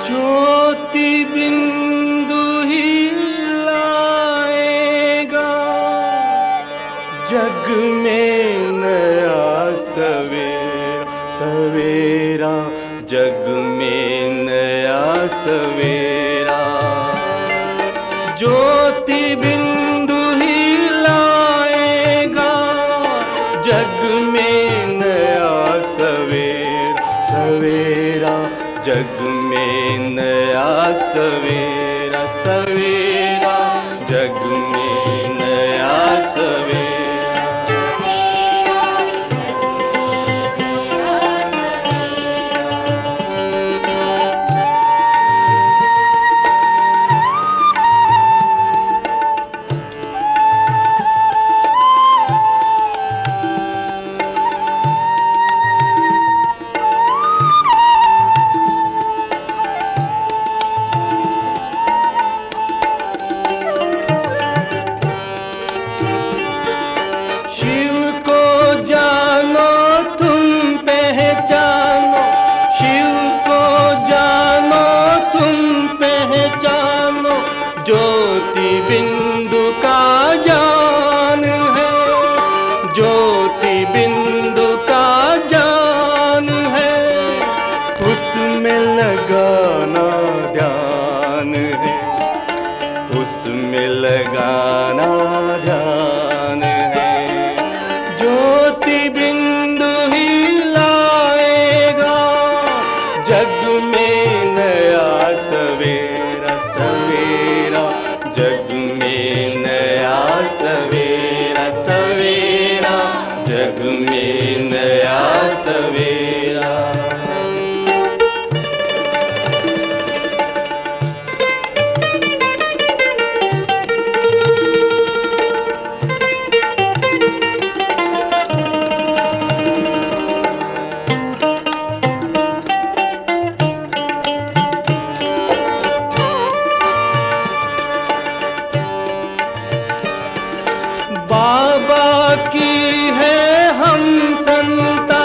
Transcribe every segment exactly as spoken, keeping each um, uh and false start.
ज्योति बिंदु ही लाएगा जग में नया सवेरा, सवेरा जग में नया सवेरा। ज्योति बिंदु ही लाएगा जग में नया सवेरा, सवेरा जग में नया सवेरा, सवेरा जग में नया सवेरा। ज्योति बिंदु का ज्ञान है, ज्योति बिंदु का ज्ञान है, उसमें लगाना ध्यान है, उसमें लगाना ध्यान है। ज्योति बिंदु ही लाएगा जग में नया सवेरा, सवेरा जग में नया सवेरा, सवेरा जग में नया सवेरा। बाबा की है हम संता,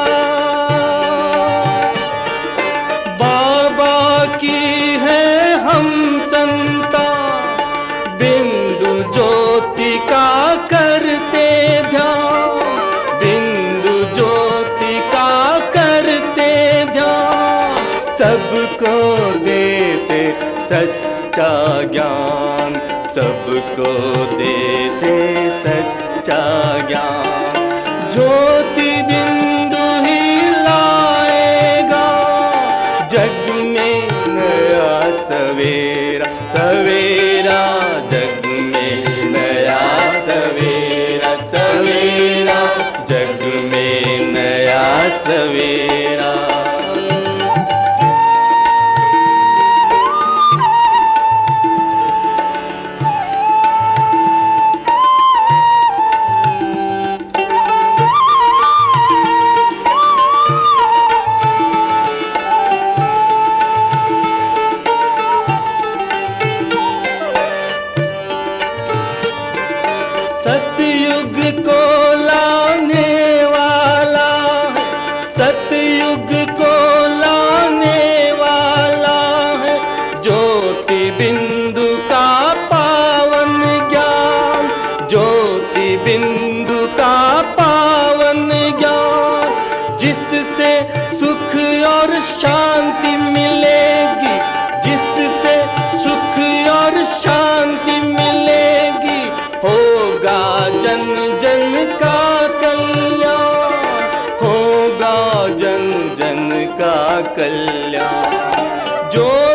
बाबा की है हम संता, बिंदु ज्योति का करते ध्यान, बिंदु ज्योति का करते ध्यान, सबको देते सच्चा ज्ञान, सबको देते सच्चा ज्ञान। ज्योति बिंदु ही लाएगा जग में नया सवेरा, सवेरा जग में नया सवेरा, सवेरा जग में नया सवेरा। सतयुग को लाने वाला है, सतयुग को लाने वाला है, ज्योति बिंदु का पावन ज्ञान, ज्योति बिंदु का पावन ज्ञान, जिससे सुख और शांति मिलेगी, जिससे सुख और शांति मिलेगी, होगा जन जन का कल्याण, होगा जन जन का कल्याण। जो